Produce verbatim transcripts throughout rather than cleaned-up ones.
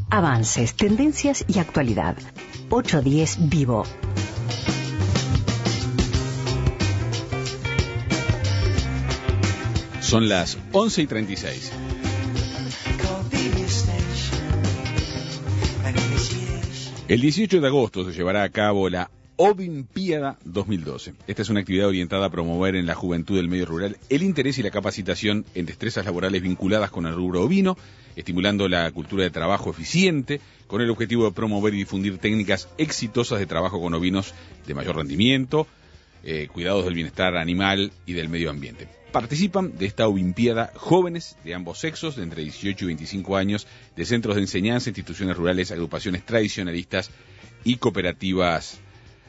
Avances, tendencias y actualidad. ocho diez Vivo. Son las once y treinta y seis. El dieciocho de agosto se llevará a cabo la Ovimpíada dos mil doce. Esta es una actividad orientada a promover en la juventud del medio rural el interés y la capacitación en destrezas laborales vinculadas con el rubro ovino, estimulando la cultura de trabajo eficiente, con el objetivo de promover y difundir técnicas exitosas de trabajo con ovinos de mayor rendimiento, eh, cuidados del bienestar animal y del medio ambiente. Participan de esta Olimpiada jóvenes de ambos sexos, de entre dieciocho y veinticinco años, de centros de enseñanza, instituciones rurales, agrupaciones tradicionalistas y cooperativas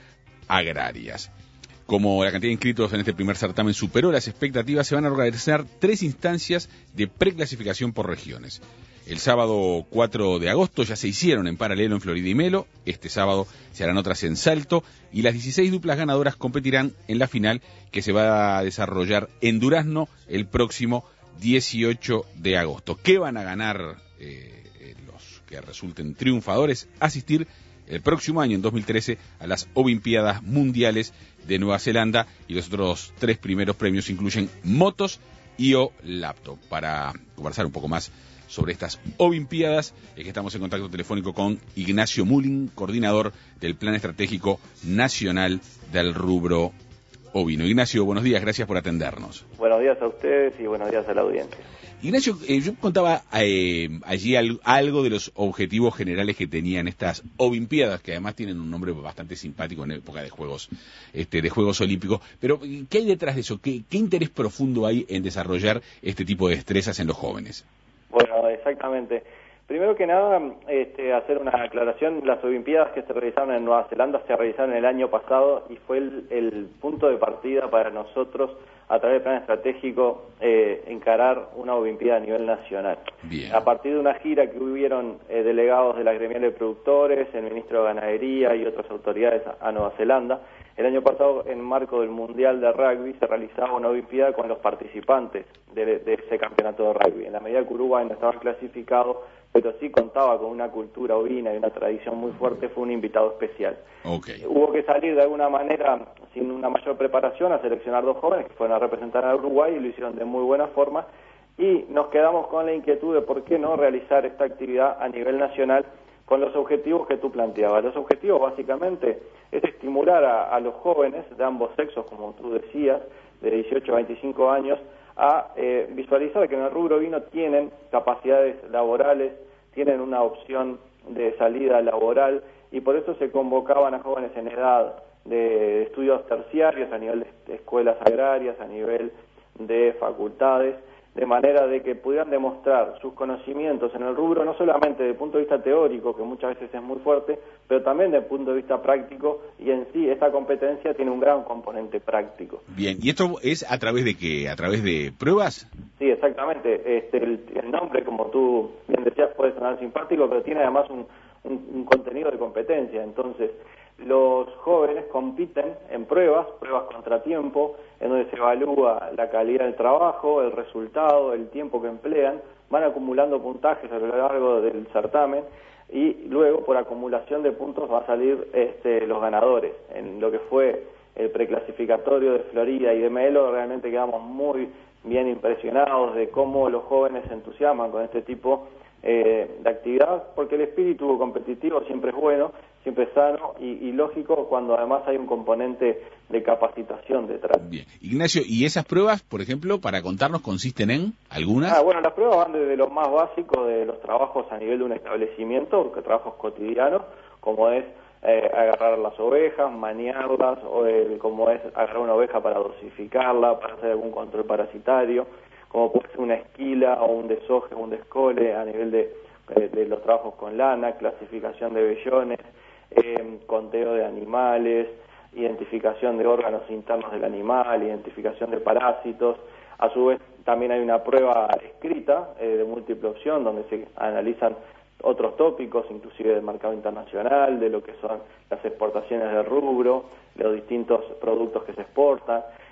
agrarias. Como la cantidad de inscritos en este primer certamen superó las expectativas, se van a organizar tres instancias de preclasificación por regiones. El sábado cuatro de agosto ya se hicieron en paralelo en Florida y Melo, este sábado se harán otras en Salto y las dieciséis duplas ganadoras competirán en la final que se va a desarrollar en Durazno el próximo dieciocho de agosto. ¿Qué van a ganar eh, los que resulten triunfadores? Asistir el próximo año, en dos mil trece, a las Olimpiadas Mundiales de Nueva Zelanda, y los otros tres primeros premios incluyen motos y o laptop. Para conversar un poco más sobre estas Olimpiadas, es que estamos en contacto telefónico con Ignacio Mullin, coordinador del Plan Estratégico Nacional del Rubro Ovino. Ignacio, buenos días, gracias por atendernos. Buenos días a ustedes y buenos días a la audiencia. Ignacio, eh, yo contaba eh, allí al, algo de los objetivos generales que tenían estas Olimpiadas, que además tienen un nombre bastante simpático en época de Juegos este, de Juegos Olímpicos, pero ¿qué hay detrás de eso? ¿Qué, qué interés profundo hay en desarrollar este tipo de destrezas en los jóvenes? Bueno, exactamente. Primero que nada, este, hacer una aclaración, las Olimpiadas que se realizaron en Nueva Zelanda se realizaron el año pasado y fue el, el punto de partida para nosotros, a través del plan estratégico, eh, encarar una Olimpiada a nivel nacional. Bien. A partir de una gira que hubieron eh, delegados de la gremial de productores, el ministro de Ganadería y otras autoridades a, a Nueva Zelanda, el año pasado, en marco del Mundial de Rugby, se realizaba una Olimpiada con los participantes de, de ese campeonato de rugby. En la medida que Uruguay no estaba clasificado, pero sí contaba con una cultura ovina y una tradición muy fuerte, fue un invitado especial. Okay. Hubo que salir de alguna manera, sin una mayor preparación, a seleccionar dos jóvenes que fueron a representar a Uruguay y lo hicieron de muy buena forma, y nos quedamos con la inquietud de por qué no realizar esta actividad a nivel nacional con los objetivos que tú planteabas. Los objetivos básicamente es estimular a, a los jóvenes de ambos sexos, como tú decías, de dieciocho a veinticinco años, a eh, visualizar que en el rubro ovino tienen capacidades laborales, tienen una opción de salida laboral, y por eso se convocaban a jóvenes en edad de estudios terciarios, a nivel de escuelas agrarias, a nivel de facultades, de manera de que pudieran demostrar sus conocimientos en el rubro, no solamente desde el punto de vista teórico, que muchas veces es muy fuerte, pero también desde el punto de vista práctico, y en sí esta competencia tiene un gran componente práctico. Bien, ¿y esto es a través de qué? ¿A través de pruebas? Sí, exactamente. Este, el, el nombre, como tú bien decías, puede sonar simpático, pero tiene además un, un, un contenido de competencia. Entonces, los jóvenes compiten en pruebas, pruebas contratiempo, en donde se evalúa la calidad del trabajo, el resultado, el tiempo que emplean, van acumulando puntajes a lo largo del certamen, y luego por acumulación de puntos va a salir este, los ganadores. En lo que fue el preclasificatorio de Florida y de Melo, realmente quedamos muy bien impresionados de cómo los jóvenes se entusiasman con este tipo eh, de actividad, porque el espíritu competitivo siempre es bueno, siempre es sano y, y lógico cuando además hay un componente de capacitación detrás. Bien. Ignacio, ¿y esas pruebas, por ejemplo, para contarnos, consisten en algunas? Ah, bueno, las pruebas van desde lo más básico de los trabajos a nivel de un establecimiento, que trabajos cotidianos, como es eh, agarrar las ovejas, maniarlas, o el, como es agarrar una oveja para dosificarla, para hacer algún control parasitario, como puede ser una esquila o un desoje o un descole a nivel de, de, de los trabajos con lana, clasificación de vellones, eh, conteo de animales, identificación de órganos internos del animal, identificación de parásitos. A su vez también hay una prueba escrita eh, de múltiple opción donde se analizan otros tópicos, inclusive del mercado internacional, de lo que son las exportaciones de rubro, los distintos productos que se exportan.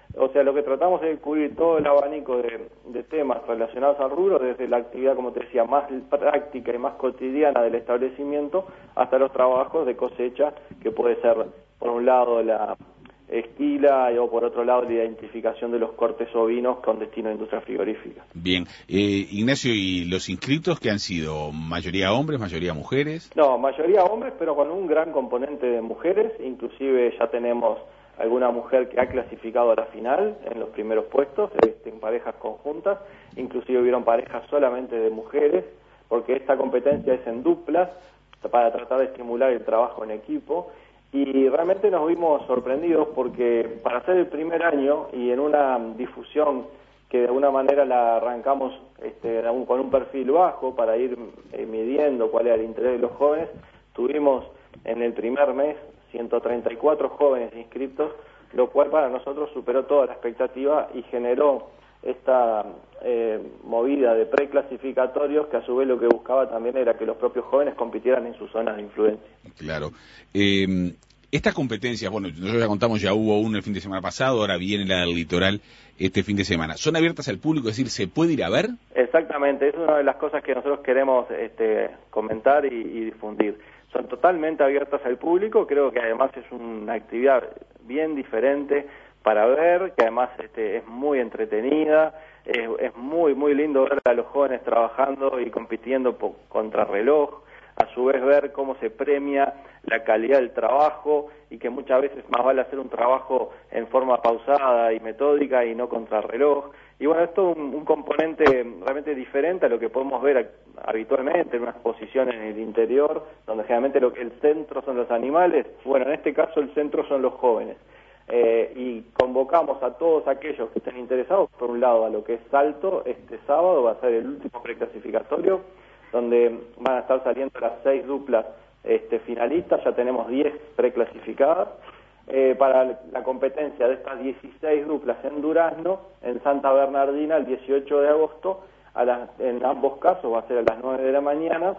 O sea, lo que tratamos es cubrir todo el abanico de, de temas relacionados al rubro, desde la actividad, como te decía, más práctica y más cotidiana del establecimiento, hasta los trabajos de cosecha, que puede ser, por un lado, la esquila, o por otro lado la identificación de los cortes ovinos con destino a industria frigorífica. Bien, eh, Ignacio, ¿y los inscritos que han sido? ¿Mayoría hombres, mayoría mujeres? No, mayoría hombres, pero con un gran componente de mujeres, inclusive ya tenemos alguna mujer que ha clasificado a la final en los primeros puestos, este, en parejas conjuntas, inclusive hubieron parejas solamente de mujeres, porque esta competencia es en duplas, para tratar de estimular el trabajo en equipo. Y realmente nos vimos sorprendidos porque para ser el primer año y en una difusión que de alguna manera la arrancamos este, con un perfil bajo para ir eh, midiendo cuál era el interés de los jóvenes, tuvimos en el primer mes ciento treinta y cuatro jóvenes inscritos, lo cual para nosotros superó toda la expectativa y generó esta eh, movida de preclasificatorios que a su vez lo que buscaba también era que los propios jóvenes compitieran en sus zonas de influencia. Claro. Eh, estas competencias, bueno, nosotros ya contamos, ya hubo uno el fin de semana pasado, ahora viene la del litoral este fin de semana. ¿Son abiertas al público? Es decir, ¿se puede ir a ver? Exactamente, es una de las cosas que nosotros queremos este, comentar y, y difundir. Son totalmente abiertas al público, creo que además es una actividad bien diferente para ver, que además este, es muy entretenida, es, es muy muy lindo ver a los jóvenes trabajando y compitiendo por contrarreloj, a su vez ver cómo se premia la calidad del trabajo y que muchas veces más vale hacer un trabajo en forma pausada y metódica y no contrarreloj. Y bueno, esto es un, un componente realmente diferente a lo que podemos ver habitualmente en una exposición en el interior, donde generalmente lo que el centro son los animales. Bueno, en este caso el centro son los jóvenes. Eh, y convocamos a todos aquellos que estén interesados, por un lado a lo que es Salto, este sábado va a ser el último preclasificatorio, donde van a estar saliendo las seis duplas este, finalistas, ya tenemos diez preclasificadas, eh, para la competencia de estas dieciséis duplas en Durazno, en Santa Bernardina, el dieciocho de agosto, a las, en ambos casos va a ser a las nueve de la mañana,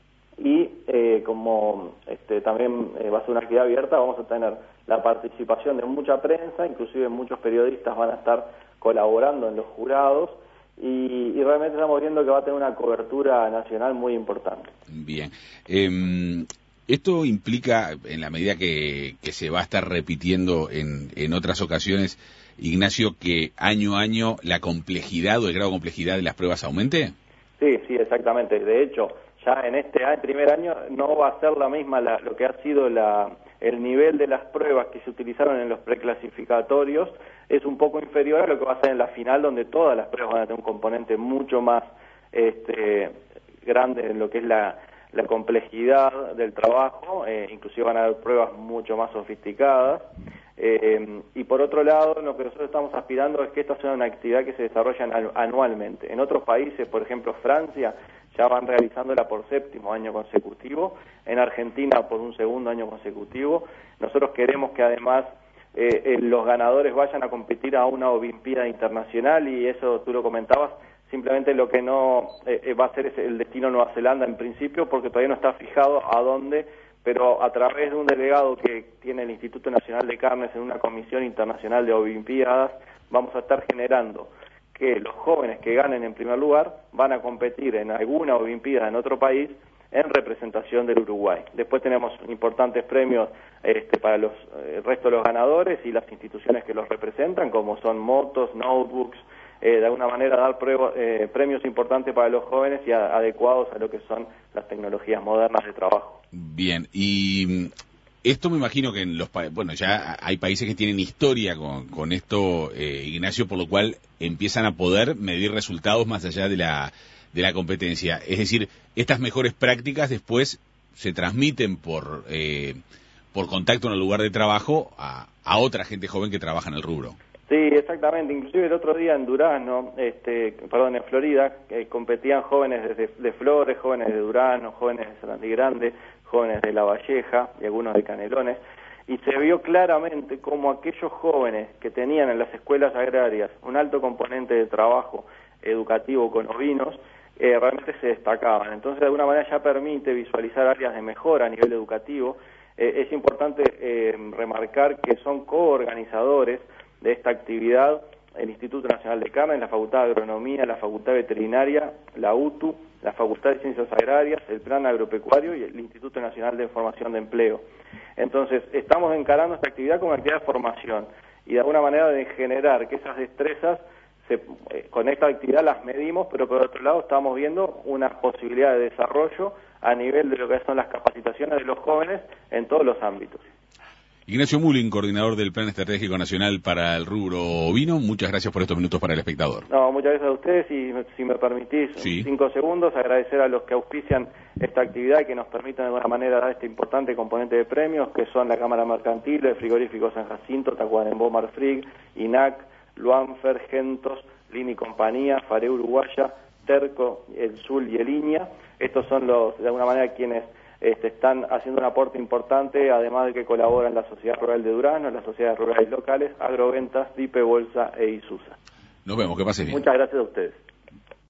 y eh, como este, también eh, va a ser una actividad abierta, vamos a tener la participación de mucha prensa, inclusive muchos periodistas van a estar colaborando en los jurados, y, y realmente estamos viendo que va a tener una cobertura nacional muy importante. Bien. Eh, esto implica, en la medida que, que se va a estar repitiendo en, en otras ocasiones, Ignacio, que año a año la complejidad o el grado de complejidad de las pruebas aumente. Sí, sí, exactamente. De hecho, ya en este año, primer año no va a ser la misma la, lo que ha sido la, el nivel de las pruebas que se utilizaron en los preclasificatorios, es un poco inferior a lo que va a ser en la final, donde todas las pruebas van a tener un componente mucho más este, grande en lo que es la, la complejidad del trabajo, eh, inclusive van a haber pruebas mucho más sofisticadas. Eh, y por otro lado, lo que nosotros estamos aspirando es que esta sea una actividad que se desarrolla anualmente. En otros países, por ejemplo Francia, ya van realizándola por séptimo año consecutivo, en Argentina por un segundo año consecutivo. Nosotros queremos que además eh, eh, los ganadores vayan a competir a una Olimpiada internacional, y eso tú lo comentabas, simplemente lo que no eh, va a ser es el destino Nueva Zelanda en principio, porque todavía no está fijado a dónde, pero a través de un delegado que tiene el Instituto Nacional de Carnes en una comisión internacional de Olimpiadas, vamos a estar generando que los jóvenes que ganen en primer lugar van a competir en alguna Olimpiada en otro país en representación del Uruguay. Después tenemos importantes premios este, para los, el resto de los ganadores y las instituciones que los representan, como son motos, notebooks, eh, de alguna manera dar prueba, eh, premios importantes para los jóvenes y a, adecuados a lo que son las tecnologías modernas de trabajo. Bien, y esto me imagino que en los países, bueno, ya hay países que tienen historia con, con esto, eh, Ignacio, por lo cual empiezan a poder medir resultados más allá de la de la competencia. Es decir, estas mejores prácticas después se transmiten por eh, por contacto en el lugar de trabajo a, a otra gente joven que trabaja en el rubro. Sí, exactamente. Inclusive el otro día en Durazno, este, perdón, en Florida, eh, competían jóvenes de, de Flores, jóvenes de Durazno, jóvenes de Sarandí Grande, jóvenes de La Valleja y algunos de Canelones, y se vio claramente cómo aquellos jóvenes que tenían en las escuelas agrarias un alto componente de trabajo educativo con ovinos, eh, realmente se destacaban. Entonces, de alguna manera ya permite visualizar áreas de mejora a nivel educativo. Eh, es importante eh, remarcar que son coorganizadores de esta actividad el Instituto Nacional de Carne, la Facultad de Agronomía, la Facultad Veterinaria, la U T U, la Facultad de Ciencias Agrarias, el Plan Agropecuario y el Instituto Nacional de Formación de Empleo. Entonces, estamos encarando esta actividad como una actividad de formación y de alguna manera de generar que esas destrezas, se, eh, con esta actividad las medimos, pero por otro lado estamos viendo una posibilidad de desarrollo a nivel de lo que son las capacitaciones de los jóvenes en todos los ámbitos. Ignacio Muhlin, coordinador del Plan Estratégico Nacional para el Rubro Ovino, muchas gracias por estos minutos para El Espectador. No, muchas gracias a ustedes y si me permitís sí. cinco segundos, agradecer a los que auspician esta actividad y que nos permiten de alguna manera dar este importante componente de premios, que son la Cámara Mercantil, el Frigorífico San Jacinto, Tacuarembó Marfrig, I N A C, Luanfer, Gentos, Lini Compañía, Faré Uruguaya, Terco, el Sul y el Iña. Estos son los, de alguna manera, quienes Este, están haciendo un aporte importante, además de que colaboran la Sociedad Rural de Durazno, las sociedades rurales locales, Agroventas, Dipe Bolsa e Isusa. Nos vemos, que pase bien. Muchas gracias a ustedes.